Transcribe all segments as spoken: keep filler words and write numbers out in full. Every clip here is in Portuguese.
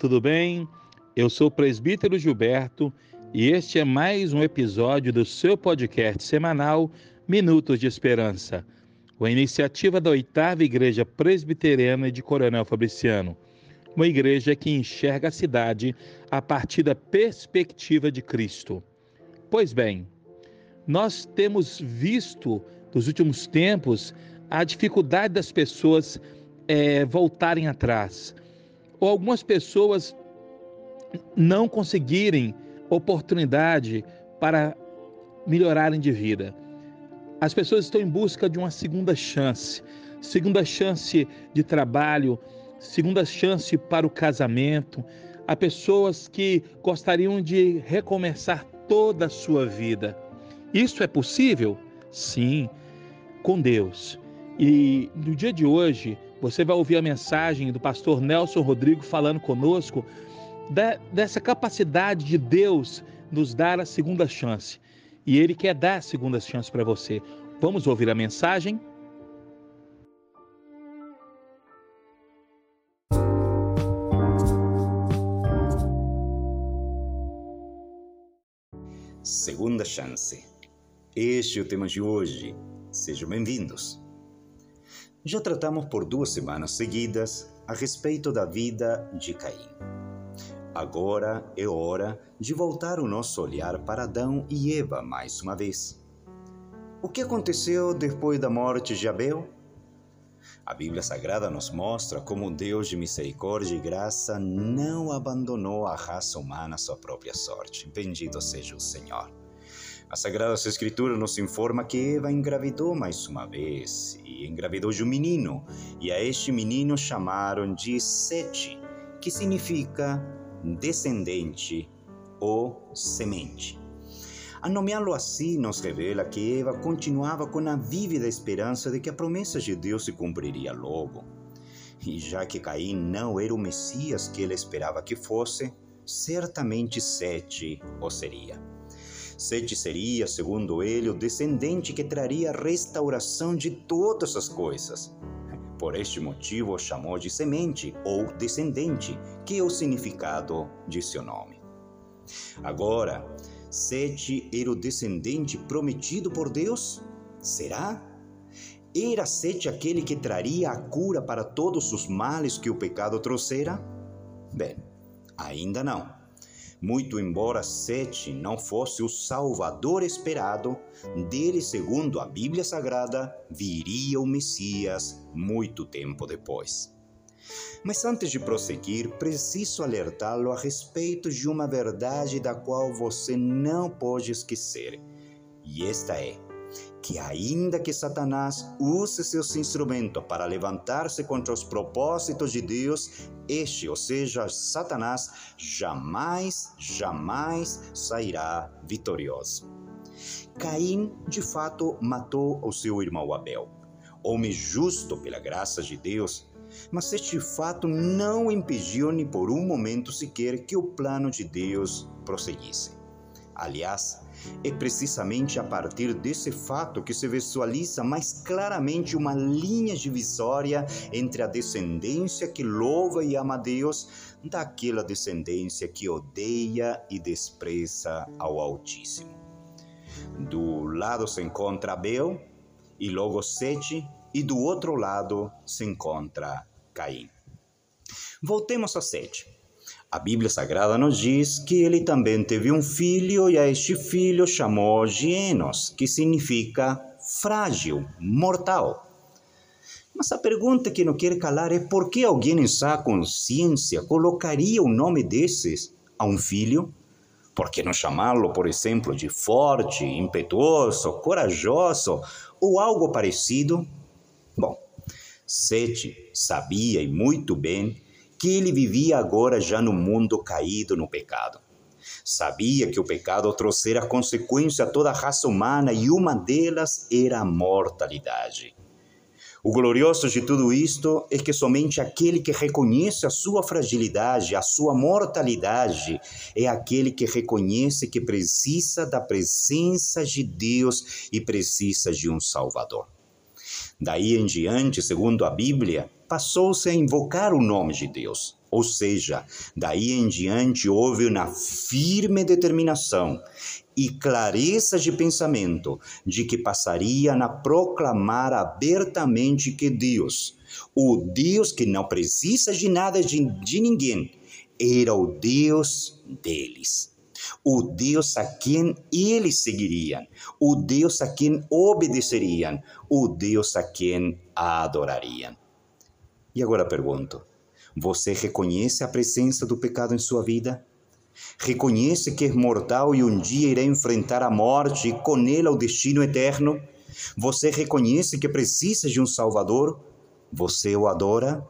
tudo bem? Eu sou o presbítero Gilberto e este é mais um episódio do seu podcast semanal Minutos de Esperança, uma iniciativa da oitava Igreja Presbiteriana de Coronel Fabriciano, uma igreja que enxerga a cidade a partir da perspectiva de Cristo. Pois bem, nós temos visto nos últimos tempos a dificuldade das pessoas é, voltarem atrás, ou algumas pessoas não conseguirem oportunidade para melhorarem de vida. As pessoas estão em busca de uma segunda chance, segunda chance de trabalho, segunda chance para o casamento. Há pessoas que gostariam de recomeçar toda a sua vida. Isso é possível? Sim, com Deus. E no dia de hoje, você vai ouvir a mensagem do pastor Nelson Rodrigo falando conosco da, dessa capacidade de Deus nos dar a segunda chance. E Ele quer dar a segunda chance para você. Vamos ouvir a mensagem? Segunda chance. Este é o tema de hoje. Sejam bem-vindos. Já tratamos por duas semanas seguidas a respeito da vida de Caim. Agora é hora de voltar o nosso olhar para Adão e Eva mais uma vez. O que aconteceu depois da morte de Abel? A Bíblia Sagrada nos mostra como o Deus de misericórdia e graça não abandonou a raça humana à sua própria sorte. Bendito seja o Senhor. As Sagradas Escrituras nos informa que Eva engravidou mais uma vez, e engravidou de um menino, e a este menino chamaram de Sete, que significa descendente ou semente. A nomeá-lo assim nos revela que Eva continuava com a vívida esperança de que a promessa de Deus se cumpriria logo. E já que Caim não era o Messias que ele esperava que fosse, certamente Sete o seria. Sete seria, segundo ele, o descendente que traria a restauração de todas as coisas. Por este motivo o chamou de semente ou descendente, que é o significado de seu nome. Agora, Sete era o descendente prometido por Deus? Será? Era Sete aquele que traria a cura para todos os males que o pecado trouxera? Bem, ainda não. Muito embora Sete não fosse o Salvador esperado, dele, segundo a Bíblia Sagrada, viria o Messias muito tempo depois. Mas antes de prosseguir, preciso alertá-lo a respeito de uma verdade da qual você não pode esquecer. E esta é, que ainda que Satanás use seus instrumentos para levantar-se contra os propósitos de Deus, este, ou seja, Satanás, jamais, jamais sairá vitorioso. Caim, de fato, matou o seu irmão Abel, homem justo pela graça de Deus, mas este fato não impediu nem por um momento sequer que o plano de Deus prosseguisse. Aliás, é precisamente a partir desse fato que se visualiza mais claramente uma linha divisória entre a descendência que louva e ama a Deus daquela descendência que odeia e despreza ao Altíssimo. Do lado se encontra Abel e logo Sete, e do outro lado se encontra Caim. Voltemos a Sete. A Bíblia Sagrada nos diz que ele também teve um filho e a este filho chamou de Enos, que significa frágil, mortal. Mas a pergunta que não quer calar é por que alguém em sua consciência colocaria o nome desses a um filho? Por que não chamá-lo, por exemplo, de forte, impetuoso, corajoso ou algo parecido? Bom, Sete sabia e muito bem que ele vivia agora já no mundo caído no pecado. Sabia que o pecado trouxera consequência a toda a raça humana e uma delas era a mortalidade. O glorioso de tudo isto é que somente aquele que reconhece a sua fragilidade, a sua mortalidade, é aquele que reconhece que precisa da presença de Deus e precisa de um Salvador. Daí em diante, segundo a Bíblia, passou-se a invocar o nome de Deus. Ou seja, daí em diante houve uma firme determinação e clareza de pensamento de que passariam a proclamar abertamente que Deus, o Deus que não precisa de nada de, de ninguém, era o Deus deles. O Deus a quem eles seguiriam, o Deus a quem obedeceriam, o Deus a quem adorariam. E agora pergunto, você reconhece a presença do pecado em sua vida? Reconhece que é mortal e um dia irá enfrentar a morte e com ela o destino eterno? Você reconhece que precisa de um Salvador? Você o adora?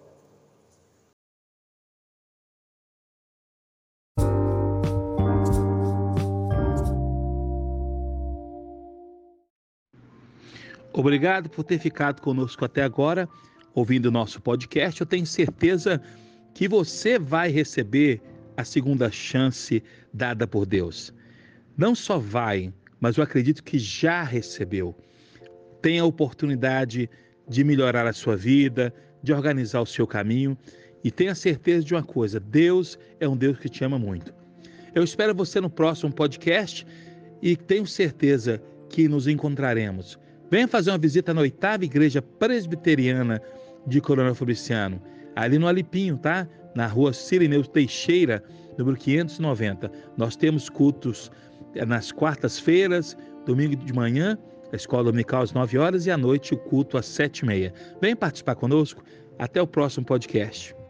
Obrigado por ter ficado conosco até agora, ouvindo o nosso podcast. Eu tenho certeza que você vai receber a segunda chance dada por Deus. Não só vai, mas eu acredito que já recebeu. Tem a oportunidade de melhorar a sua vida, de organizar o seu caminho e tenha certeza de uma coisa, Deus é um Deus que te ama muito. Eu espero você no próximo podcast e tenho certeza que nos encontraremos. Venha fazer uma visita na oitava Igreja Presbiteriana de Coronel Fabriciano, ali no Alipinho, tá? Na rua Cirineu Teixeira, número quinhentos e noventa. Nós temos cultos nas quartas-feiras, domingo de manhã, a escola dominical às nove horas e à noite o culto às sete e meia. Venha participar conosco. Até o próximo podcast.